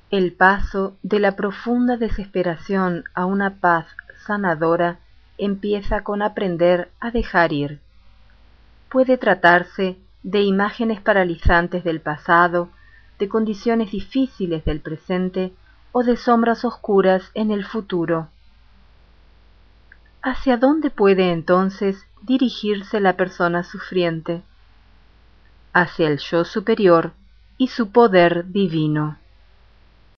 El paso de la profunda desesperación a una paz sanadora empieza con aprender a dejar ir. Puede tratarse de imágenes paralizantes del pasado, de condiciones difíciles del presente o de sombras oscuras en el futuro. ¿Hacia dónde puede entonces dirigirse la persona sufriente? Hacia el yo superior y su poder divino.